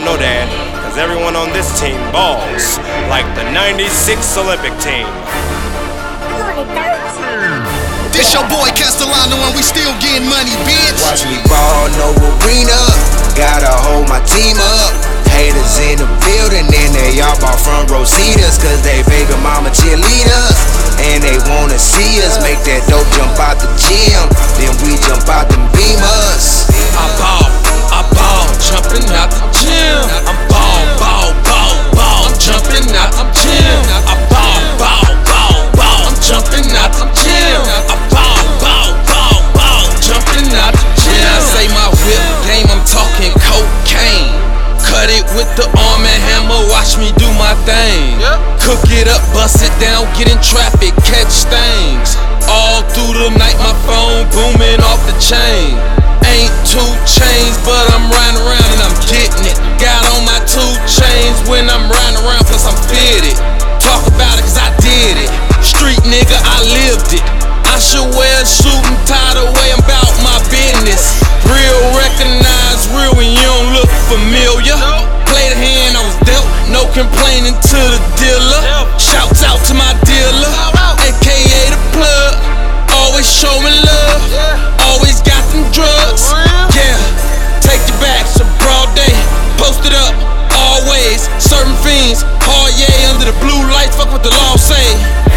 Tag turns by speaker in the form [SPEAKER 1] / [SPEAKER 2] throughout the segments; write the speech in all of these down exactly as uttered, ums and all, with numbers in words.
[SPEAKER 1] know that, cause everyone on this team balls like the ninety-six Olympic team.
[SPEAKER 2] This your boy Castellano and we still getting money, bitch.
[SPEAKER 3] Watch me ball, no arena. Gotta hold my team up. Haters in the building and they all bought front row seaters, cause they baby mama cheerleaders. And they wanna see us make that dope jump out the gym. Then we jump out them beamers.
[SPEAKER 4] I ball, I ball, jumping out the gym. I'm ball, ball, ball, ball, I'm jumping out the gym. I ball, ball, ball, ball, I'm jumping out the gym. I ball, ball, ball, ball, jumping out the gym. When I say my whip game, I'm talking cocaine. Cut it with the arm and hammer, watch me do my thing. Cook it up, bust it down, get in traffic, catch things. All through the night, my phone booming off the chain. Ain't two chains, but I'm riding around and I'm getting it. Got on my two chains when I'm riding around, plus I'm fitted. Talk about it cause I did it. Street nigga, I lived it. I should wear a suit and tie the way I'm about my business. Real recognize real when you don't look familiar. Play the hand I was dealt, no complaining to the dealer. Shouts out to my dealer, aka the plug. Always showing love, always got them drugs. Yeah, take it back, it's a broad day. Post it up, always. Certain fiends, hard yay under the blue lights. Fuck what the law say.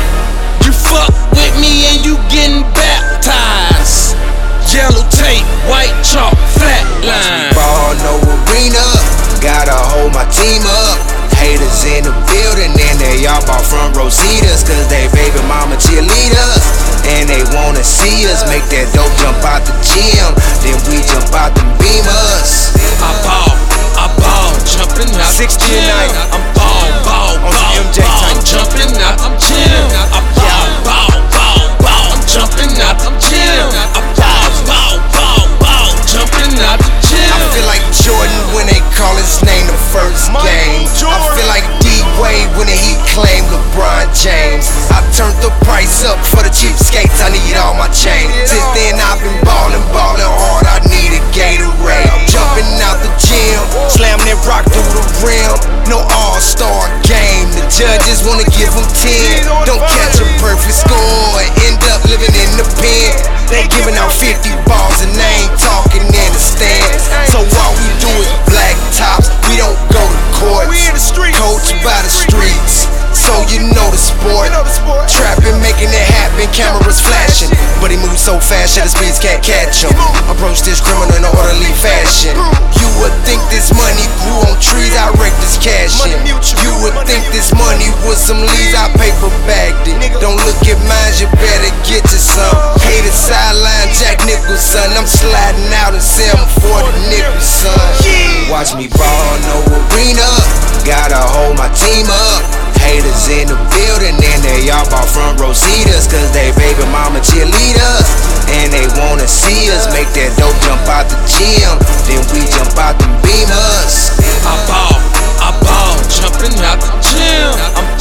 [SPEAKER 4] You fuck with me and you getting baptized. Yellow tape, white chalk, flat line.
[SPEAKER 3] Ball, no arena. Gotta hold my team up. Haters in the building and they all bought front row seaters, cause they baby mama cheerleaders. And they wanna see us make that dope jump out the gym. Then we jump out them beamers.
[SPEAKER 4] I ball, I ball, jumping out the gym. I'm ball, ball, ball, ball, I'm jumping out the gym. I ball, ball, ball, ball, I'm jumping out the gym. I ball, ball, ball, ball, jumping out the gym.
[SPEAKER 3] I feel like Jordan when they call his name the first game. I feel like D-Wade when he claimed LeBron James. I turned the price up for the cheapskates, I need all my change. Since then I've been ballin', ballin' hard, I need a Gatorade. I'm jumping out the gym, slamming that rock through the rim. No all-star game, the judges wanna give them ten. Don't catch a perfect score and end up living in the pen. They giving out fifty balls and they ain't talking in the stands. So all we do is black tops, we don't go to court. Coached by the streets, so you know the sport. Trapping, making it happen, cameras flashing. But he moves so fast, shutter speeds can't catch him. Approach this criminal in an orderly fashion. You would think this money grew on trees, I rake this cash in. You would think this money was some leads, I paper bagged it. Don't look at mine, you better get you some. Hated sideline, Jack Nicholson. I'm sliding out and seven forty Nicholson. Watch me ball, no arena. Gotta hold my team up. Haters in the building and they all bought front row seaters, cause they baby mama cheerleaders. And they wanna see us make that dope jump out the gym. Then we jump out them beamers.
[SPEAKER 4] I ball, I ball, jumping out the gym. I'm